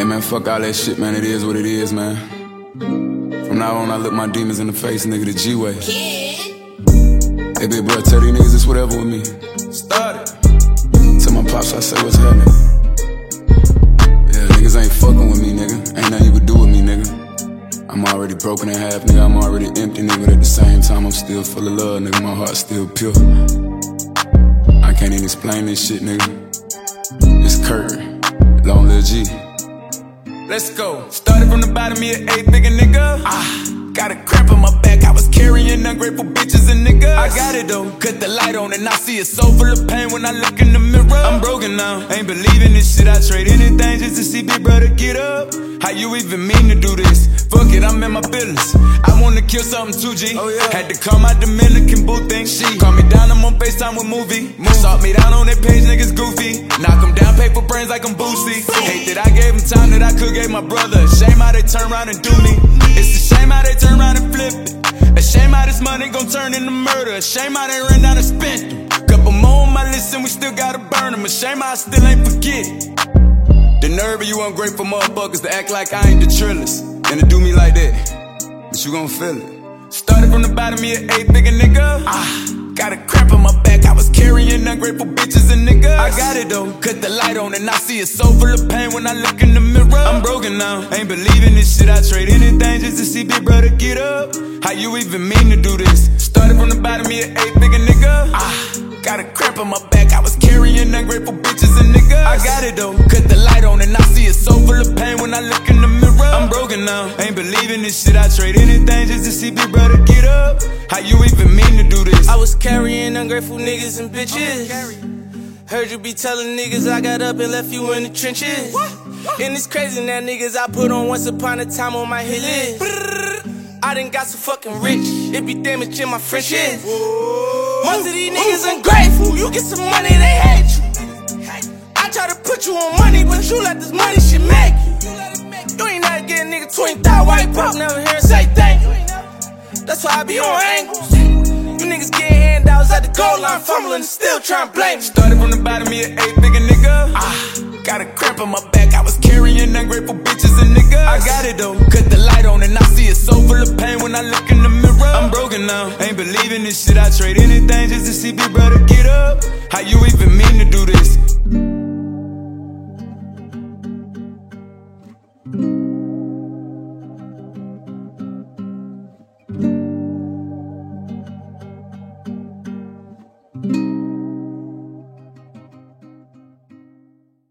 man, fuck all that shit, man. It is what it is, man. From now on, I look my demons in the face, nigga, the G-way. Hey, big bro, tell these niggas it's whatever with me. Started. Tell my pops I say what's happening. Yeah, niggas ain't fucking with me, nigga. Ain't nothing you could do with me, nigga. I'm already broken in half, nigga. I'm already empty, nigga. But at the same time, I'm still full of love, nigga. My heart's still pure. I can't even explain this shit, nigga. It's Kurt, Long Lil G. Let's go. Started from the bottom, me an 8-figure nigga. Got a cramp in my back, I was carrying ungrateful bitches and niggas. I got it though, cut the light on and I see a soul full of pain when I look in the mirror. I'm broken now, ain't believing this shit. I trade anything just to see big brother get up. How you even mean to do this? Fuck it, I'm in my feelings. I wanna kill something too, G. Oh, yeah. Had to call my Dominican boo thing. She call me down, I'm on FaceTime with movie. Salt me down on that page, niggas goofy. Knock them down, pay for brains like I'm Boosie. Hate that I gave him time that I could gave my brother. Shame how they turn around and do me. It's a shame how they turn around and flip it. A shame how this money gon' turn into murder. A shame how they ran down and spent them. Couple more on my list and we still gotta burn them. A shame how I still ain't forget it. The nerve of you ungrateful motherfuckers to act like I ain't the trillest. And to do me like that, but you gon' feel it. Started from the bottom, me an 8-figure nigga. Got a cramp in my back, I was carrying ungrateful bitches and niggas. I got it though, cut the light on and I see a soul full of pain when I look in the mirror. I'm broken now, ain't believing this shit. I trade anything just to see big brother get up. How you even mean to do this? Started from the bottom, me an 8-figure nigga. Got a cramp in my back, I was carrying ungrateful bitches and niggas. I got it though, cut the light on and I see a soul full of pain when I look in the mirror. I'm broken now, ain't believing this shit. I trade anything just to see big brother get up. How you even mean to do this? I was carrying ungrateful niggas and bitches. Heard you be telling niggas I got up and left you in the trenches. And it's crazy now niggas I put on once upon a time on my hit list. I done got so fucking rich, it be damaging my friendships. Most of these niggas ungrateful, you get some money, they hate you. I try to put you on money, but you let this money shit make you. You ain't not getting nigga 20,000 white broke, never hear say thank you. That's why I be on angles. You niggas getting handouts at the goal line, fumbling and still trying to blame me. Started from the bottom, me an 8-figure nigga. Got a cramp in my back, I was carrying ungrateful bitches and niggas. I got it though, cut the light on and I see a soul full of pain when I look in the mirror. I'm broken now, ain't believing this shit. I trade anything just to see big brother get up. How you even mean to do this?